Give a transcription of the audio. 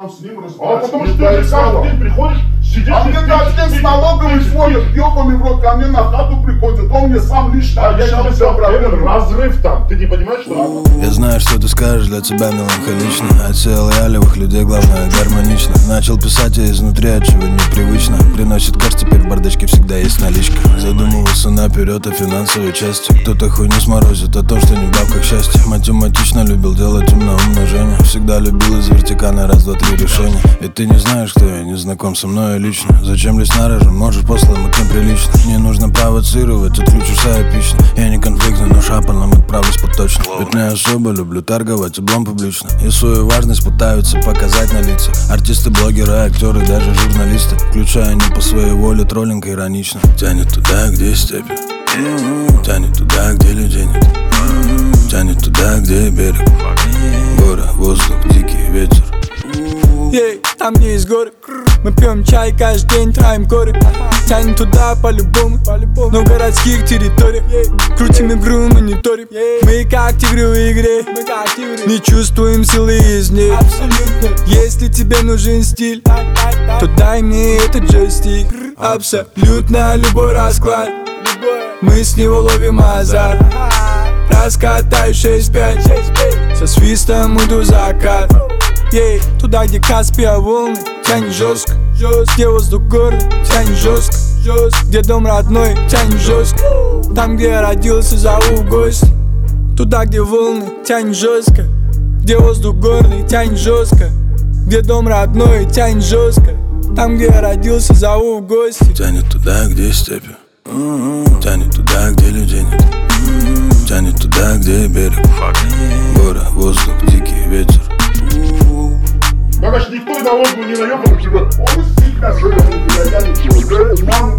с ним А разбираться. потому что ты же каждый день приходишь, сидишь... А мне каждый день с налоговой звонят, ёбаный в рот, ко мне на хату приходят, он мне сам лично обещал все проблемы. Разрыв там, ты не понимаешь, что... Я знаю, что ты скажешь, для тебя меланхолично. Отсел лялевых людей, главное гармонично. Начал писать я изнутри, отчего непривычно. Приносит кэш, теперь в бардачке всегда есть наличка. Задумывался наперед о финансовой части. Кто-то хуйню сморозит о том, что не в бабках счастье. Математично любил делать умножение. Всегда любил из вертикальной раз, два, три решения. И ты не знаешь, кто я, не знаком со мной лично. Зачем лезть на рожу, можешь после мыть неприлично. Не нужно провоцировать, отключишься эпично. Я не конфликтный, но шапаном отправлюсь поточно. Ведь не особо люблю торговать облом публично. И свою важность пытаются показать на лицах. Артисты, блогеры, актеры, даже журналисты. Включая не по своей воле, троллинг иронично. Тянет туда, где степи. Тянет туда, где людей нет. Тянет туда, где берег. Горы, воздух, дикий ветер. Ей, там где есть горы. Мы пьем чай каждый день, траем коры. Тянем туда по-любому, но в городских территориях. Крутим игру, мониторим. Мы как тигры в игре, не чувствуем силы из них. Если тебе нужен стиль, то дай мне этот джойстик. Абсолютно любой расклад, мы с него ловим азарт. Раскатаю 6-5, со свистом уйду в закат. Ей, туда, где Каспия волны, тянет жестко. Где воздух горный, тянет жестко. Где дом родной, тянет жестко. Там, где я родился, зову в гости. Туда, где волны, тянет жестко. Где воздух горный, тянет жестко. Где дом родной, тянет жестко. Там, где я родился, зову в гости. Тянет туда, где степи. Тянет туда, где людей нет. Тянет туда, где берег. Горы, воздух, дикий ветер. Бабаш, никто и налогу не наебал тебя. Он всегда жил, я ничего,